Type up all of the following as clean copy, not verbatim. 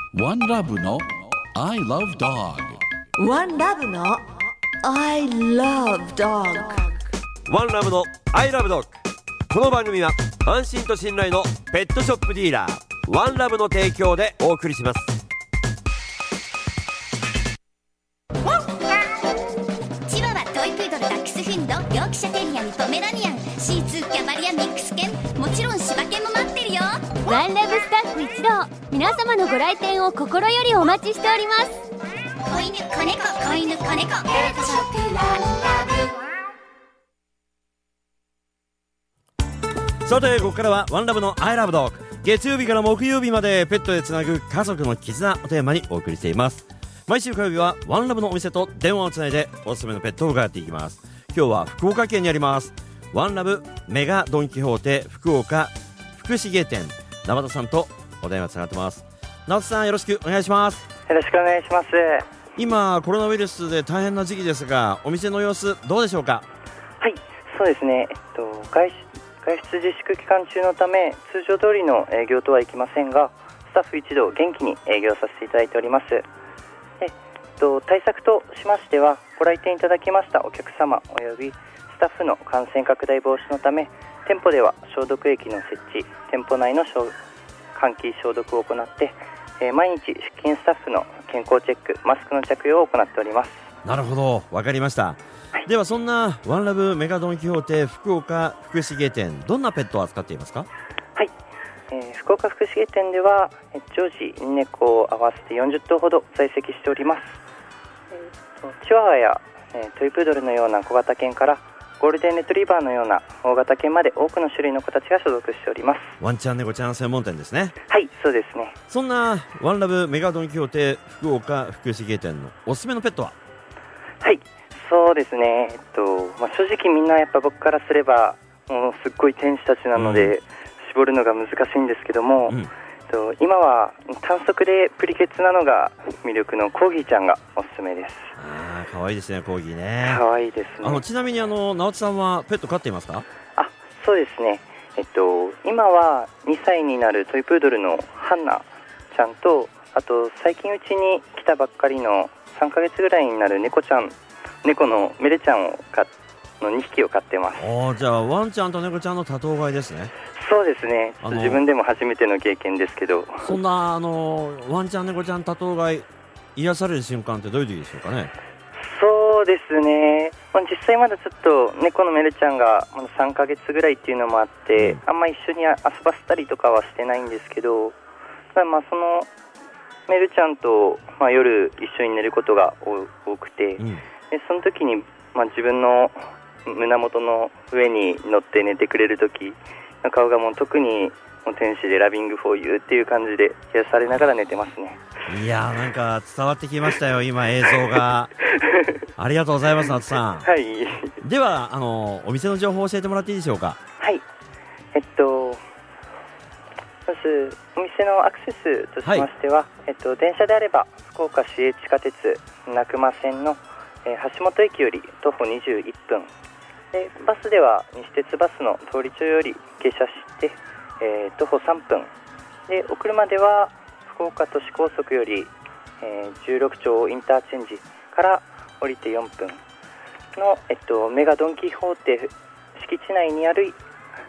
ワンラブの I love dog。 ワンラブの I love dog。 ワンラブの I love dog。 この番組は安心と信頼のペットショップディーラーワンラブの提供でお送りします。 チワワ、トイプードル、ダックスフンド、ヨークシャテリアにポメラニアン、シーツー、キャバリア、ミックス犬、もちろん柴犬も待ってるよ。 ワンラブスタッフ一同、皆様のご来店を心よりお待ちしております。 子犬、子猫、子犬、子猫、ペットショップワンラブ。 さて、ここからはワンラブの I love dog。 月曜日から木曜日までペットでつなぐ家族の絆をテーマにお送りしています。毎週火曜日はワンラブのお店と電話をつないでおすすめのペットを伺っていきます。今日は福岡県にありますワンラブメガドンキホーテ福岡福重店、生田さんとお電話つながってます。生田さん、よろしくお願いします。 よろしくお願いします。 今コロナウイルスで大変な時期ですが、お店の様子どうでしょうか？ はい、そうですね、外出自粛期間中のため通常通りの営業とはいきませんが、スタッフ一同元気に営業させていただいております。対策としましては、ご来店いただきましたお客様およびスタッフの感染拡大防止のため、店舗では消毒液の設置、店舗内の換気消毒を行って、毎日出勤スタッフの健康チェック、マスクの着用を行っております。 なるほど、わかりました。はい、ではそんなワンラブメガドンキホーテ福岡福重店、どんなペットを扱っていますか？ はい、福岡福重店では常時猫を合わせて40頭ほど在籍しております。チワワや、トイプードルのような小型犬からゴールデンレトリバーのような大型犬まで多くの種類の子たちが所属しております。 ワンちゃん猫ちゃん専門店ですね。 はい、そうですね。 そんなワンラブメガドンキホーテ福岡福重店のおすすめのペットは？ はい、そうですね、正直みんなやっぱ僕からすればもうすっごい天使たちなので、絞るのが難しいんですけども、今は短足でプリケツなのが魅力のコーギーちゃんがおすすめです。 可愛いですね、コーギーね。 可愛いですね。 ちなみに直津さんはペット飼っていますか？ そうですね、今は2歳になるトイプードルのハンナちゃんと、あと最近うちに来たばっかりの3ヶ月ぐらいになる猫のメレちゃんの2匹を飼ってます。 じゃあワンちゃんと猫ちゃんの多頭飼いですね。 そうですね、自分でも初めての経験ですけど。 そんなワンちゃん猫ちゃん多頭飼い癒される瞬間ってどういう時でしょうかね？ そうですね、実際まだちょっと猫のメルちゃんがまだ3ヶ月ぐらいっていうのもあって、あんま一緒に遊ばせたりとかはしてないんですけど、ただそのメルちゃんと、夜一緒に寝ることが多くて、でその時に、自分の胸元の上に乗って寝てくれる時の顔がもう特にもう天使でラビングフォーユーっていう感じで癒されながら寝てますね。 いやー、なんか伝わってきましたよ、今映像がありがとうございます、夏さん。 はい。 ではお店の情報を教えてもらっていいでしょうか？ はい、まずお店のアクセスとしましては、電車であれば福岡市営地下鉄中間線の、橋本駅より徒歩21分で、バスでは西鉄バスの通り町より下車して、徒歩3分で、お車では福岡都市高速より、16丁インターチェンジから降りて4分の、メガドンキホーテ敷地内にある、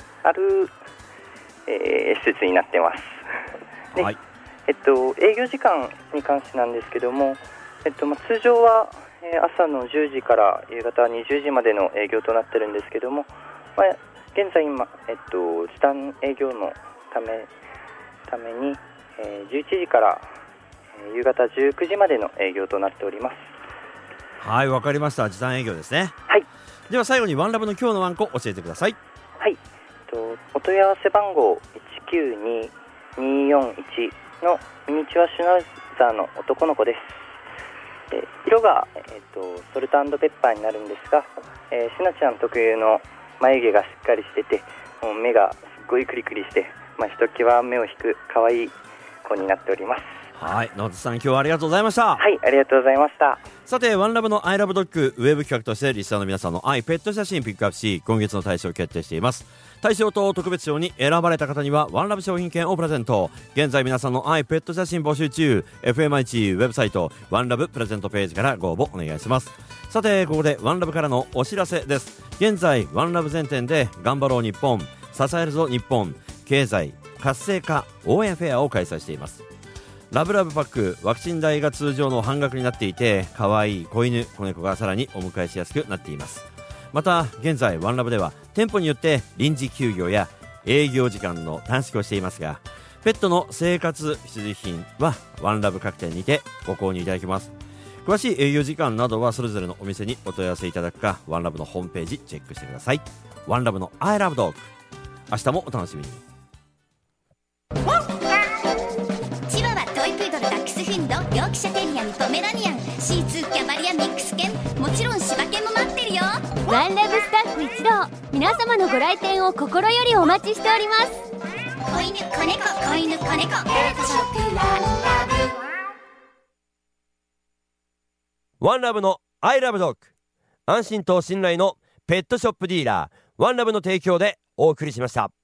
施設になってます。で、 はい、 営業時間に関してなんですけども、通常は、朝の10時から夕方20時までの営業となってるんですけども、現在今、時短営業のために、11時から夕方19時までの営業となっております。 はい、わかりました。時短営業ですね。 はい。 では最後にワンラブの今日のワンコ教えてください。 はい、お問い合わせ番号192241のミニチュアシュナウザーの男の子です。色が、ソルト&ペッパーになるんですが、シナちゃん特有の眉毛がしっかりしてて、もう目がすっごいクリクリして、ひときわ目を引く可愛い子になっております。 はい、野田さん今日はありがとうございました。 はい、ありがとうございました。 さて、ワンラブの I love dog ウェブ企画としてリスナーの皆さんの愛ペット写真ピックアップし、今月の大賞を決定しています。大賞と特別賞に選ばれた方にはワンラブ商品券をプレゼント。現在皆さんの愛ペット写真募集中。 FMIC ウェブサイトワンラブプレゼントページからご応募お願いします。さて、ここでワンラブからのお知らせです。現在ワンラブ全店で頑張ろう日本、支えるぞ日本経済活性化応援フェアを開催しています。ラブラブパック、ワクチン代が通常の半額になっていて、可愛い子犬子猫がさらにお迎えしやすくなっています。また現在ワンラブでは店舗によって臨時休業や営業時間の短縮をしていますが、ペットの生活必需品はワンラブ各店にてご購入いただけます。詳しい営業時間などはそれぞれのお店にお問い合わせいただくか、ワンラブのホームページチェックしてください。ワンラブの I love dog、 明日もお楽しみに。 チワワ、トイプードル、ダックスフンド、ヨークシャテリアにポメラニアン、シーツー、キャバリア、ミックス犬、もちろん柴犬も待ってるよ。 ワンラブスタッフ一同、皆様のご来店を心よりお待ちしております。 子犬、子猫、子犬、子猫、ペットショップワンラブ。ワンラブの I love dog、 安心と信頼のペットショップディーラーワンラブの提供でお送りしました。